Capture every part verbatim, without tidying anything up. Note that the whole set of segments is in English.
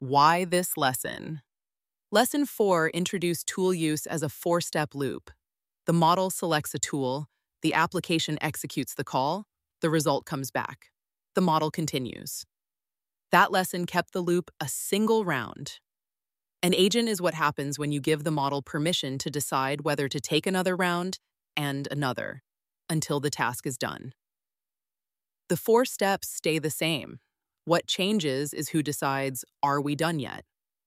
Why this lesson? Lesson four introduced tool use as a four-step loop. The model selects a tool, the application executes the call, the result comes back. The model continues. That lesson kept the loop a single round. An agent is what happens when you give the model permission to decide whether to take another round and another until the task is done. The four steps stay the same. What changes is who decides, are we done yet?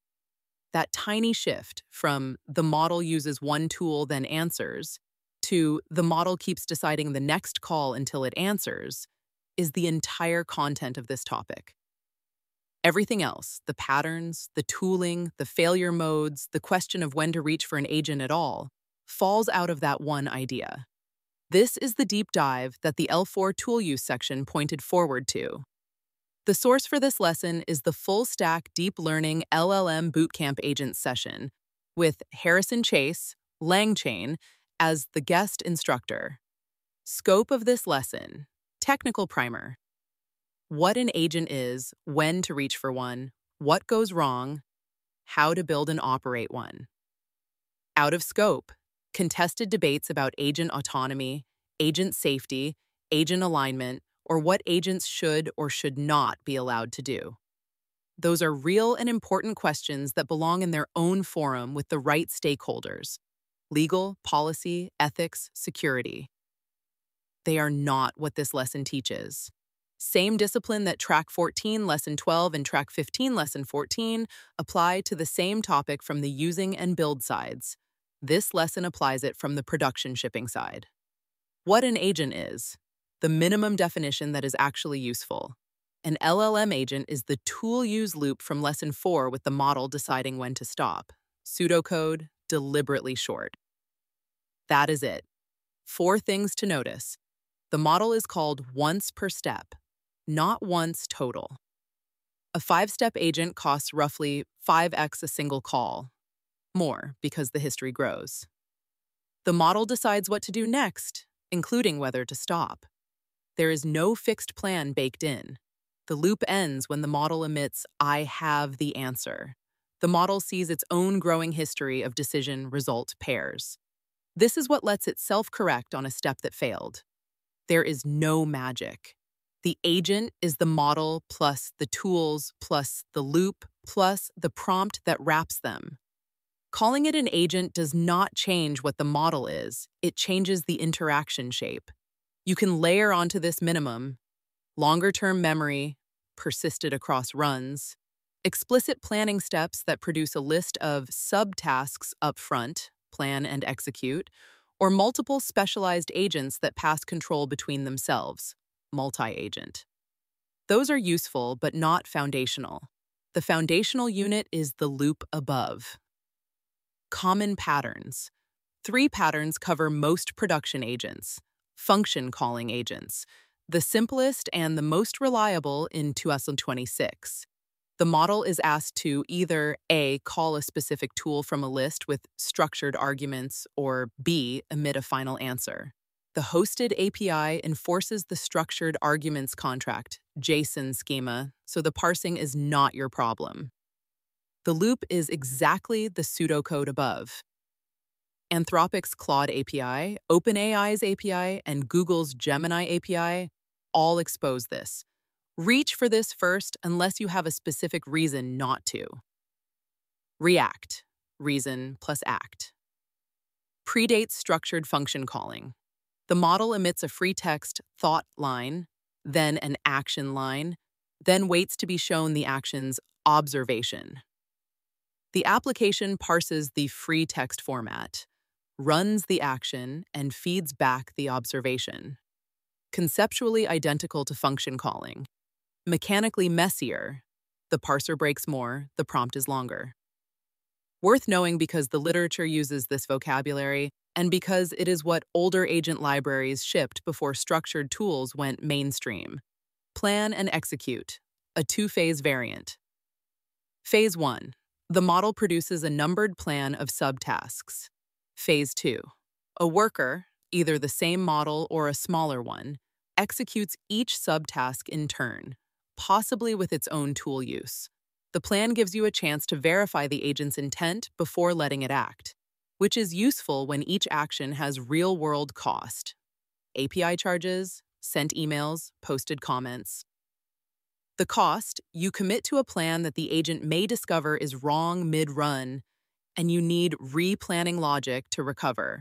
That tiny shift from the model uses one tool then answers to the model keeps deciding the next call until it answers is the entire content of this topic. Everything else, the patterns, the tooling, the failure modes, the question of when to reach for an agent at all, falls out of that one idea. This is the deep dive that the L four tool use section pointed forward to. The source for this lesson is the full-stack deep learning L L M Bootcamp Agents session with Harrison Chase, LangChain, as the guest instructor. Scope of this lesson, technical primer. What an agent is, when to reach for one, what goes wrong, how to build and operate one. Out of scope, contested debates about agent autonomy, agent safety, agent alignment, or what agents should or should not be allowed to do. Those are real and important questions that belong in their own forum with the right stakeholders: legal, policy, ethics, security. They are not what this lesson teaches. Same discipline that Track fourteen, Lesson twelve, and Track fifteen, Lesson fourteen apply to the same topic from the using and build sides. This lesson applies it from the production shipping side. What an agent is. The minimum definition that is actually useful. An L L M agent is the tool use loop from Lesson four with the model deciding when to stop. Pseudocode, deliberately short. That is it. Four things to notice. The model is called once per step, not once total. A five-step agent costs roughly five x a single call. More, because the history grows. The model decides what to do next, including whether to stop. There is no fixed plan baked in. The loop ends when the model emits, "I have the answer." The model sees its own growing history of decision-result pairs. This is what lets it self-correct on a step that failed. There is no magic. The agent is the model plus the tools plus the loop plus the prompt that wraps them. Calling it an agent does not change what the model is. It changes the interaction shape. You can layer onto this minimum longer-term memory, persisted across runs, explicit planning steps that produce a list of subtasks upfront, plan and execute, or multiple specialized agents that pass control between themselves, multi-agent. Those are useful but not foundational. The foundational unit is the loop above. Common patterns. Three patterns cover most production agents. Function calling agents, the simplest and the most reliable in two thousand twenty-six. The model is asked to either A, call a specific tool from a list with structured arguments, or B, emit a final answer. The hosted A P I enforces the structured arguments contract, JSON schema, so the parsing is not your problem. The loop is exactly the pseudocode above. Anthropic's Claude A P I, OpenAI's A P I, and Google's Gemini A P I all expose this. Reach for this first unless you have a specific reason not to. React, reason plus act. Predates structured function calling. The model emits a free text thought line, then an action line, then waits to be shown the action's observation. The application parses the free text format, runs the action, and feeds back the observation. Conceptually identical to function calling. Mechanically messier. The parser breaks more, the prompt is longer. Worth knowing because the literature uses this vocabulary and because it is what older agent libraries shipped before structured tools went mainstream. Plan and execute, a two-phase variant. Phase one. The model produces a numbered plan of subtasks. Phase two. A worker, either the same model or a smaller one, executes each subtask in turn, possibly with its own tool use. The plan gives you a chance to verify the agent's intent before letting it act, which is useful when each action has real-world cost. A P I charges, sent emails, posted comments. The cost, you commit to a plan that the agent may discover is wrong mid-run, and you need replanning logic to recover.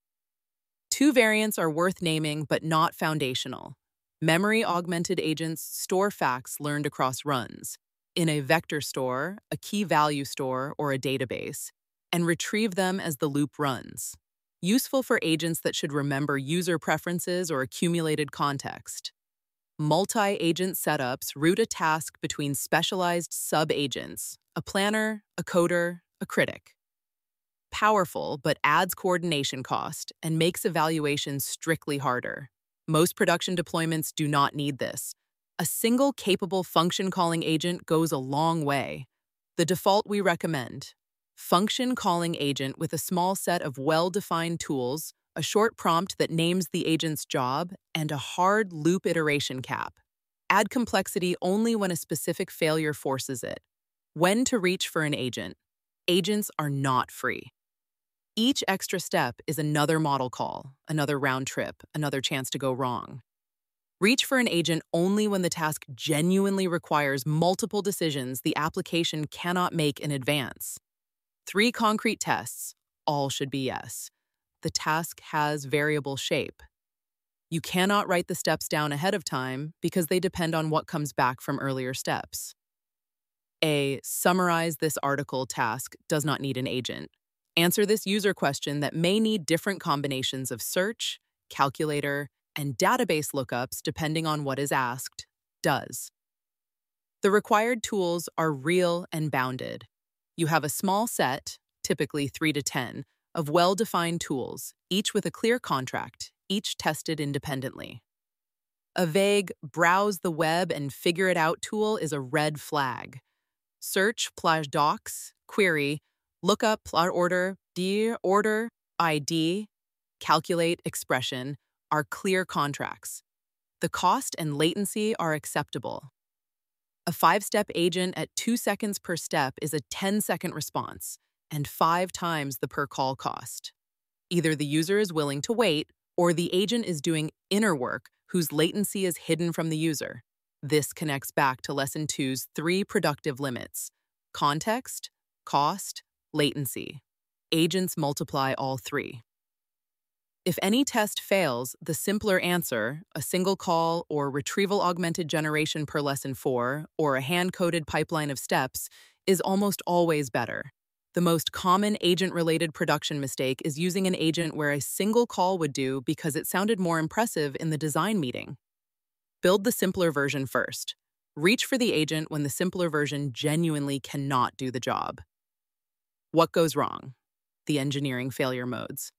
Two variants are worth naming but not foundational. Memory-augmented agents store facts learned across runs, in a vector store, a key value store, or a database, and retrieve them as the loop runs. Useful for agents that should remember user preferences or accumulated context. Multi-agent setups route a task between specialized sub-agents, a planner, a coder, a critic. Powerful, but adds coordination cost and makes evaluation strictly harder. Most production deployments do not need this. A single capable function calling agent goes a long way. The default we recommend: function calling agent with a small set of well-defined tools, a short prompt that names the agent's job, and a hard loop iteration cap. Add complexity only when a specific failure forces it. When to reach for an agent. Agents are not free. Each extra step is another model call, another round trip, another chance to go wrong. Reach for an agent only when the task genuinely requires multiple decisions the application cannot make in advance. Three concrete tests, all should be yes. The task has variable shape. You cannot write the steps down ahead of time because they depend on what comes back from earlier steps. A summarize this article task does not need an agent. Answer this user question that may need different combinations of search, calculator, and database lookups depending on what is asked, does. The required tools are real and bounded. You have a small set, typically three to ten, of well-defined tools, each with a clear contract, each tested independently. A vague browse the web and figure it out tool is a red flag. Search slash docs, query, lookup plot order, d order, I D, calculate expression are clear contracts. The cost and latency are acceptable. A five-step agent at two seconds per step is a ten-second response and five times the per-call cost. Either the user is willing to wait or the agent is doing inner work whose latency is hidden from the user. This connects back to Lesson two's three productive limits: context, cost, latency. Agents multiply all three. If any test fails, the simpler answer, a single call or retrieval-augmented generation per lesson four, or a hand-coded pipeline of steps, is almost always better. The most common agent-related production mistake is using an agent where a single call would do because it sounded more impressive in the design meeting. Build the simpler version first. Reach for the agent when the simpler version genuinely cannot do the job. What goes wrong? The engineering failure modes.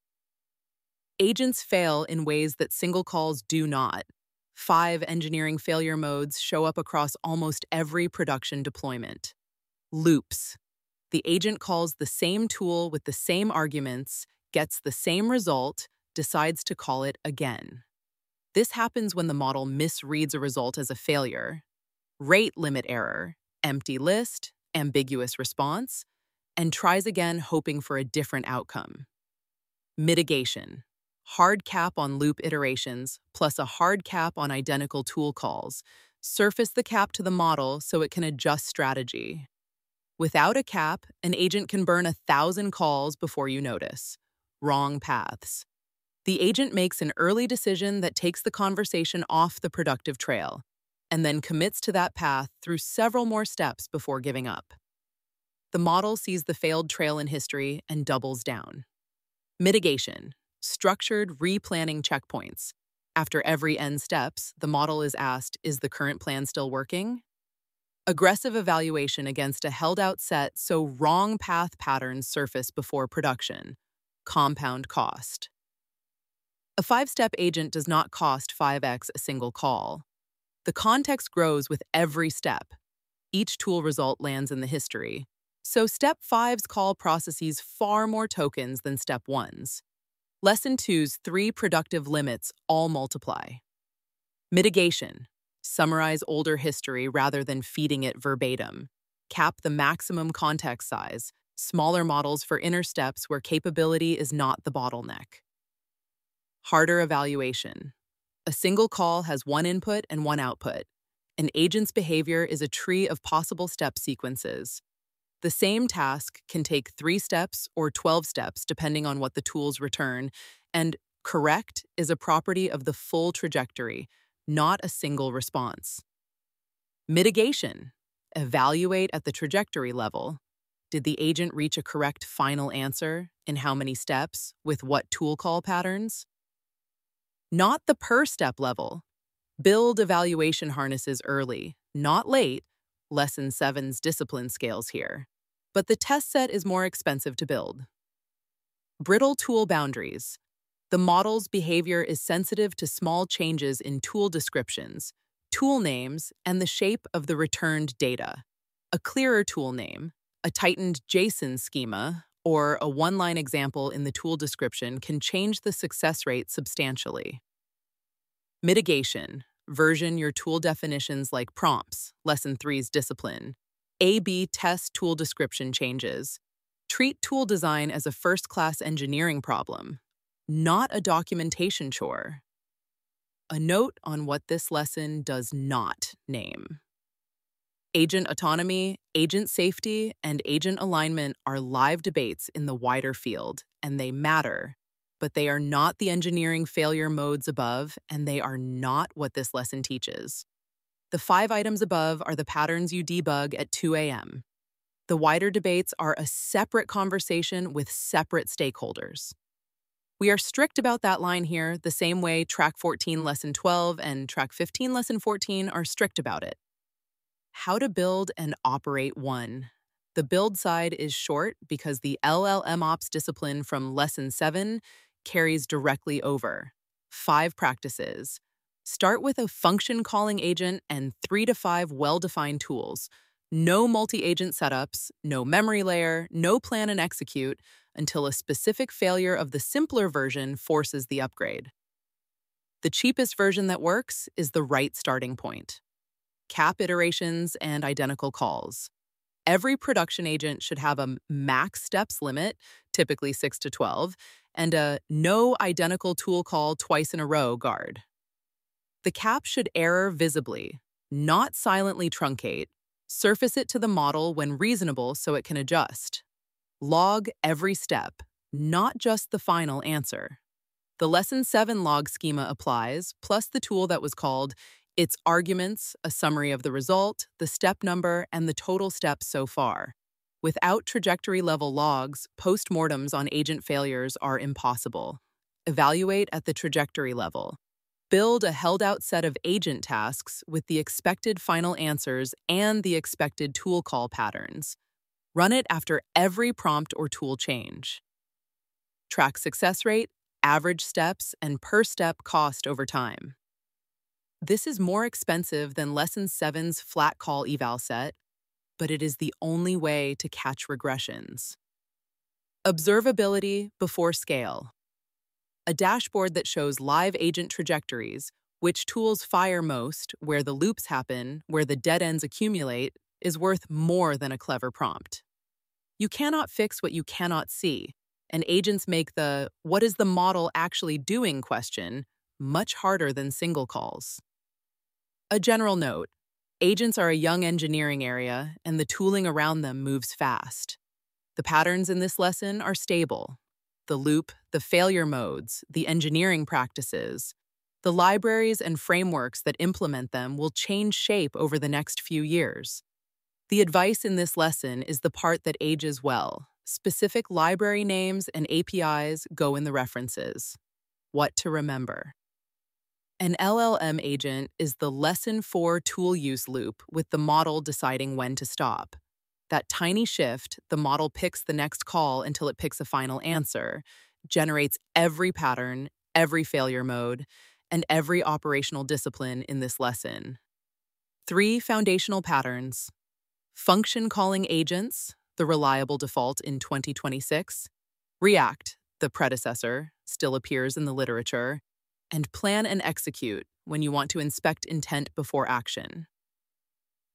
Agents fail in ways that single calls do not. Five engineering failure modes show up across almost every production deployment. Loops. The agent calls the same tool with the same arguments, gets the same result, decides to call it again. This happens when the model misreads a result as a failure. Rate limit error, empty list, ambiguous response, and tries again hoping for a different outcome. Mitigation. Hard cap on loop iterations, plus a hard cap on identical tool calls. Surface the cap to the model so it can adjust strategy. Without a cap, an agent can burn a thousand calls before you notice. Wrong paths. The agent makes an early decision that takes the conversation off the productive trail, and then commits to that path through several more steps before giving up. The model sees the failed trail in history and doubles down. Mitigation. Structured replanning checkpoints. After every n steps, the model is asked, is the current plan still working? Aggressive evaluation against a held-out set so wrong path patterns surface before production. Compound cost. A five-step agent does not cost five x a single call. The context grows with every step. Each tool result lands in the history. So step five's call processes far more tokens than step one's. Lesson two's three productive limits all multiply. Mitigation. Summarize older history rather than feeding it verbatim. Cap the maximum context size, smaller models for inner steps where capability is not the bottleneck. Harder evaluation. A single call has one input and one output. An agent's behavior is a tree of possible step sequences. The same task can take three steps or twelve steps depending on what the tools return, and correct is a property of the full trajectory, not a single response. Mitigation. Evaluate at the trajectory level. Did the agent reach a correct final answer? In how many steps? With what tool call patterns? Not the per-step level. Build evaluation harnesses early, not late. Lesson seven's discipline scales here. But the test set is more expensive to build. Brittle tool boundaries. The model's behavior is sensitive to small changes in tool descriptions, tool names, and the shape of the returned data. A clearer tool name, a tightened JSON schema, or a one-line example in the tool description can change the success rate substantially. Mitigation. Version your tool definitions like prompts, Lesson three's discipline. A B test tool description changes. Treat tool design as a first-class engineering problem, not a documentation chore. A note on what this lesson does not name. Agent autonomy, agent safety, and agent alignment are live debates in the wider field, and they matter, but they are not the engineering failure modes above, and they are not what this lesson teaches. The five items above are the patterns you debug at two A M The wider debates are a separate conversation with separate stakeholders. We are strict about that line here, the same way Track fourteen Lesson twelve and Track fifteen Lesson fourteen are strict about it. How to build and operate one. The build side is short because the L L M Ops discipline from Lesson seven carries directly over. Five practices. Start with a function calling agent and three to five well-defined tools. No multi-agent setups, no memory layer, no plan and execute until a specific failure of the simpler version forces the upgrade. The cheapest version that works is the right starting point. Cap iterations and identical calls. Every production agent should have a max steps limit, typically six to twelve, and a no identical tool call twice in a row guard. The cap should error visibly, not silently truncate. Surface it to the model when reasonable so it can adjust. Log every step, not just the final answer. The Lesson seven log schema applies, plus the tool that was called its arguments, a summary of the result, the step number, and the total steps so far. Without trajectory-level logs, postmortems on agent failures are impossible. Evaluate at the trajectory level. Build a held-out set of agent tasks with the expected final answers and the expected tool call patterns. Run it after every prompt or tool change. Track success rate, average steps, and per-step cost over time. This is more expensive than Lesson seven's flat call eval set, but it is the only way to catch regressions. Observability before scale. A dashboard that shows live agent trajectories, which tools fire most, where the loops happen, where the dead ends accumulate, is worth more than a clever prompt. You cannot fix what you cannot see, and agents make the "what is the model actually doing" question much harder than single calls. A general note: agents are a young engineering area, and the tooling around them moves fast. The patterns in this lesson are stable. The loop, the failure modes, the engineering practices, the libraries and frameworks that implement them will change shape over the next few years. The advice in this lesson is the part that ages well. Specific library names and A P Is go in the references. What to remember. An L L M agent is the Lesson four tool use loop with the model deciding when to stop. That tiny shift, the model picks the next call until it picks a final answer, generates every pattern, every failure mode, and every operational discipline in this lesson. Three foundational patterns. Function calling agents, the reliable default in twenty twenty-six. React, the predecessor, still appears in the literature. And plan and execute when you want to inspect intent before action.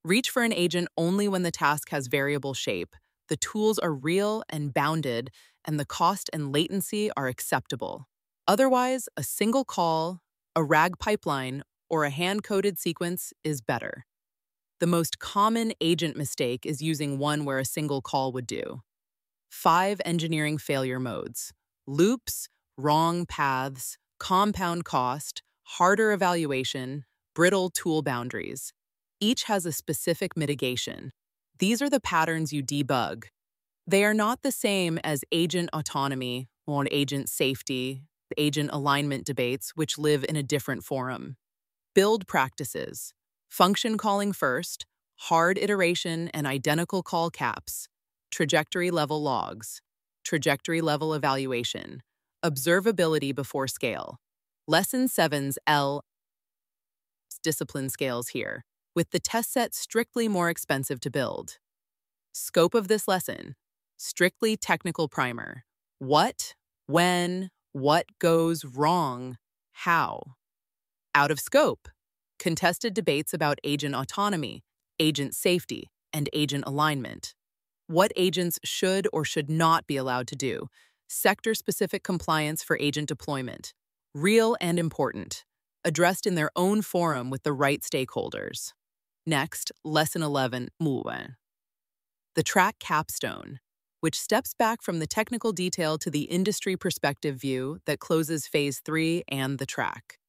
Reach for an agent only when the task has variable shape, the tools are real and bounded, and the cost and latency are acceptable. Otherwise, a single call, a RAG pipeline, or a hand-coded sequence is better. The most common agent mistake is using one where a single call would do. Five engineering failure modes: loops, wrong paths, compound cost, harder evaluation, brittle tool boundaries. Each has a specific mitigation. These are the patterns you debug. They are not the same as agent autonomy or agent safety, agent alignment debates, which live in a different forum. Build practices: function calling first, hard iteration and identical call caps, trajectory level logs, trajectory level evaluation, observability before scale. Lesson seven's L discipline scales here, with the test set strictly more expensive to build. Scope of this lesson: strictly technical primer. What, when, what goes wrong, how. Out of scope: contested debates about agent autonomy, agent safety, and agent alignment. What agents should or should not be allowed to do. Sector-specific compliance for agent deployment. Real and important, addressed in their own forum with the right stakeholders. Next, Lesson eleven, Move. The track capstone, which steps back from the technical detail to the industry perspective view that closes Phase three and the track.